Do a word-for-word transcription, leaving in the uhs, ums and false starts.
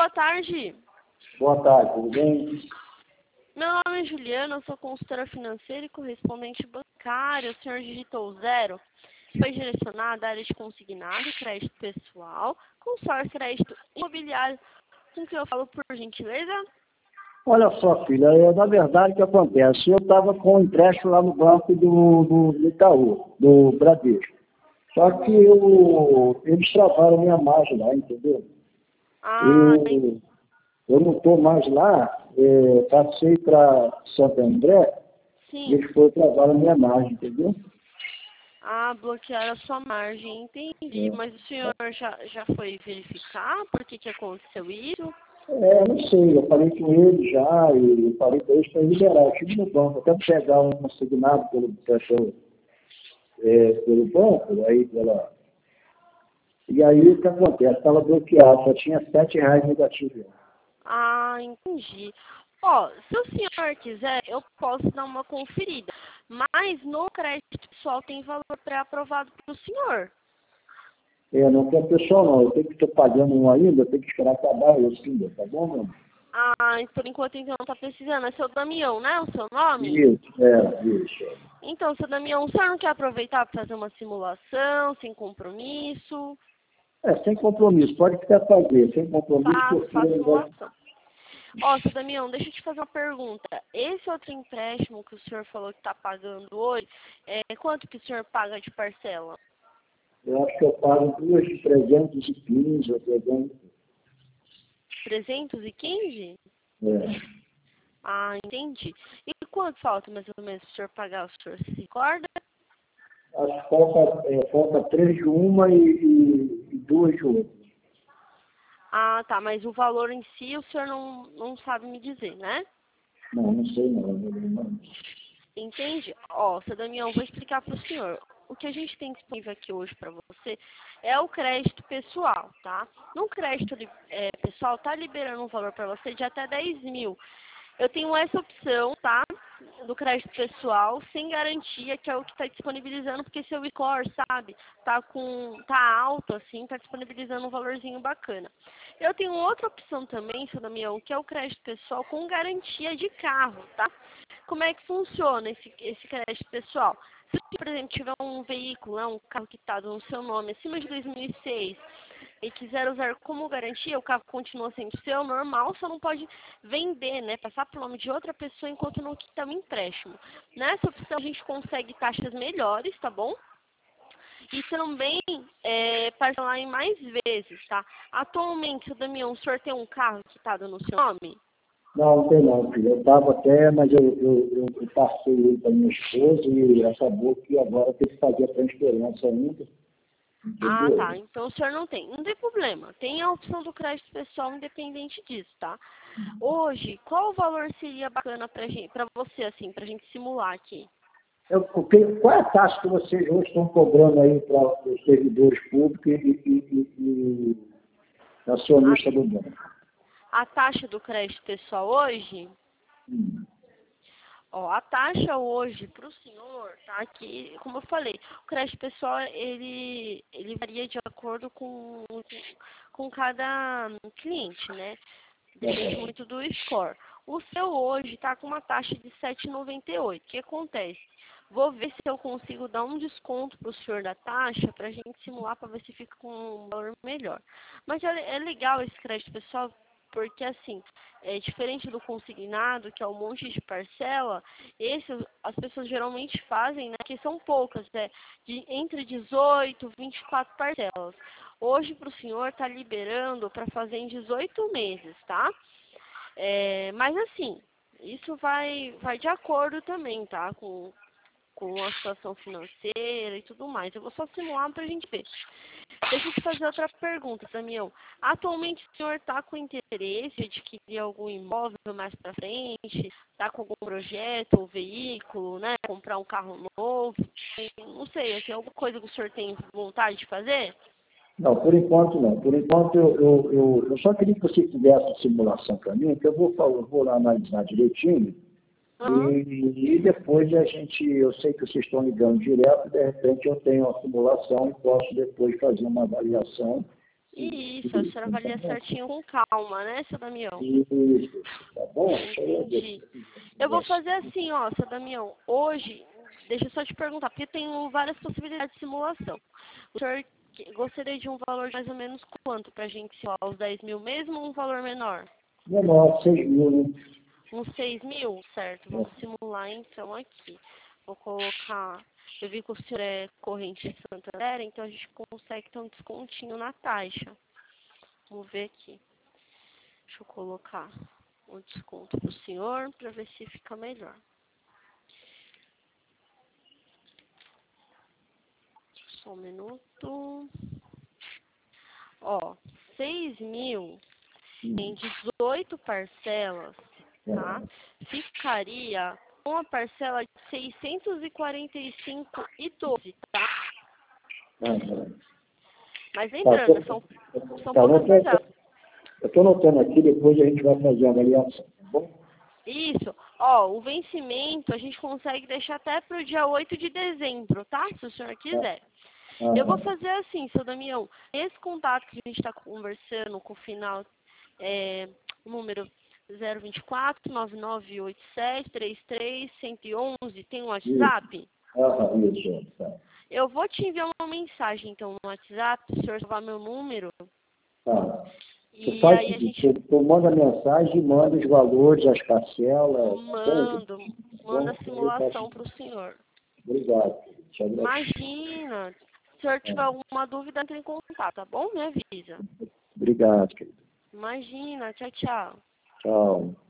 boa tarde. Boa tarde, tudo bem? Meu nome é Juliana, eu sou consultora financeira e correspondente bancária. O senhor digitou zero. Foi direcionado à área de consignado, crédito pessoal, consórcio, crédito imobiliário. Com que eu falo, por gentileza? Olha só, filha, é, na verdade o que acontece? Eu estava com um empréstimo lá no banco do, do Itaú, do Bradesco. Só que eu, eles travaram minha margem lá, entendeu? Ah, Eu, eu não estou mais lá, é, passei para Santo André, sim. e eles foram travar a minha margem, entendeu? Ah, bloquearam a sua margem, entendi. Mas o senhor já, já foi verificar por que, que aconteceu isso? É, não sei, eu falei com ele já, e eu falei para eles para liberar. Eu tive no banco, até pegar um consignado pelo, pelo, é, pelo banco, aí pela... E aí o que acontece? Estava bloqueado, só tinha sete reais negativo. Ah, entendi. Ó, se o senhor quiser, eu posso dar uma conferida. Mas no crédito pessoal tem valor pré-aprovado para o senhor. É, não tem pessoal não, eu tenho que estar pagando um ainda, eu tenho que esperar acabar esse ainda, tá bom, meu? Ah, por enquanto então não tá precisando. É seu Damião, né? O seu nome? Isso, é, isso. Então, seu Damião, o senhor não quer aproveitar para fazer uma simulação, sem compromisso? É, sem compromisso, pode ficar fazer, sem compromisso, Faço, porque faço eu gosto. simulação. Ó, seu Damião, deixa eu te fazer uma pergunta. Esse outro empréstimo que o senhor falou que está pagando hoje, é, quanto que o senhor paga de parcela? Eu acho que eu pago duas de trezentos e quinze ou trezentos. trezentos e quinze? É. Ah, entendi. E quanto falta mais ou menos para o senhor pagar? O senhor se recorda? Acho que falta, é, falta três de uma e, e, e duas de outra. Ah, tá, mas o valor em si o senhor não, não sabe me dizer, né? Não, não sei não. não. Entende? Ó, seu Damião, vou explicar para o senhor. O que a gente tem disponível aqui hoje para você é o crédito pessoal, tá? No crédito é, pessoal, tá liberando um valor para você de até dez mil. Eu tenho essa opção, tá? Do crédito pessoal, sem garantia, que é o que está disponibilizando, porque seu score, sabe, tá com, tá alto, assim, tá disponibilizando um valorzinho bacana. Eu tenho outra opção também, seu Damião, que é o crédito pessoal com garantia de carro, tá? Como é que funciona esse, esse crédito pessoal? Se você, por exemplo, tiver um veículo, né, um carro quitado no seu nome, acima de dois mil e seis, e quiser usar como garantia, o carro continua sendo seu, normal, só não pode vender, né, passar pelo nome de outra pessoa enquanto não quitar o empréstimo. Nessa opção a gente consegue taxas melhores, tá bom? E também é, parcelar em mais vezes, tá? Atualmente, o Damião, o senhor tem um carro quitado no seu nome? Não, não tem não, filho. Eu estava até, mas eu, eu, eu, eu passei ele para minha esposa e acabou que agora tem que fazer a transferência ainda. Ah, Entendeu? tá. Então o senhor não tem. Não tem problema. Tem a opção do crédito pessoal independente disso, tá? Hoje, qual o valor seria bacana pra gente, pra você, assim, pra gente simular aqui? Eu, porque, qual é a taxa que vocês hoje estão cobrando aí para os servidores públicos e, e, e, e acionista do banco? A, a taxa do crédito pessoal hoje, Hum. ó, a taxa hoje para o senhor, tá? Que, como eu falei, o crédito pessoal, ele, ele varia de acordo com, com cada cliente, né? Depende muito do score. O seu hoje está com uma taxa de sete vírgula noventa e oito. O que acontece? Vou ver se eu consigo dar um desconto para o senhor da taxa para a gente simular para ver se fica com um valor melhor. Mas é, é legal esse crédito pessoal porque, assim, é diferente do consignado, que é um monte de parcela, esse as pessoas geralmente fazem, né, que são poucas, né, de entre dezoito e vinte e quatro parcelas. Hoje, para o senhor, está liberando para fazer em dezoito meses, tá? É, mas, assim, isso vai, vai de acordo também, tá? Com, com a situação financeira e tudo mais. Eu vou só simular para a gente ver. Deixa eu te fazer outra pergunta, Damião. Atualmente o senhor está com interesse de adquirir algum imóvel mais para frente? Está com algum projeto ou veículo, né? Comprar um carro novo? Não sei, assim, alguma coisa que o senhor tem vontade de fazer? Não, por enquanto não. Por enquanto eu, eu, eu, eu só queria que você fizesse a simulação para mim, que eu vou, eu vou lá analisar direitinho. Uhum. E, e depois a gente, eu sei que vocês estão ligando direto, de repente eu tenho a simulação e posso depois fazer uma avaliação Isso, a senhora avalia certinho com calma, né, seu Damião? Isso, tá bom? Entendi. Eu vou fazer assim, ó, seu Damião. Hoje, deixa eu só te perguntar, porque tem várias possibilidades de simulação. O senhor que- gostaria de um valor de mais ou menos quanto pra gente simular? Os dez mil mesmo ou um valor menor? Menor, seis mil, né? Uns seis mil? Certo, vamos simular então aqui. Vou colocar... Eu vi que o senhor é corrente de Santander, então a gente consegue ter um descontinho na taxa. Vamos ver aqui. Deixa eu colocar o desconto para o senhor para ver se fica melhor. Só um minuto. Ó, seis mil em dezoito parcelas, tá? Ficaria com a parcela de seiscentos e quarenta e cinco e doze, tá? Aham. Mas lembrando, Tá, são, são tá, poucas eu parcelas. estou notando aqui, depois a gente vai fazer a avaliação, tá bom? Isso. Ó, o vencimento a gente consegue deixar até para o dia oito de dezembro, tá? Se o senhor quiser. Eu vou fazer assim, seu Damião. Esse contato que a gente está conversando com o final, é, número zero vinte e quatro, nove nove oito sete, três três um um um, tem um WhatsApp? Ah, isso, tá. Eu vou te enviar uma mensagem, então, no WhatsApp, se o senhor salvar meu número. Tá. Tu E faz aí a o gente... seguinte, tu manda a mensagem, manda os valores, as parcelas. Mando, manda a Bom, eu simulação faço- para o senhor. Obrigado. Te agradeço. Imagina. Se o senhor tiver alguma dúvida, entre em contato, tá bom? Me avisa. Obrigado, querido. Imagina. Tchau, tchau. Tchau.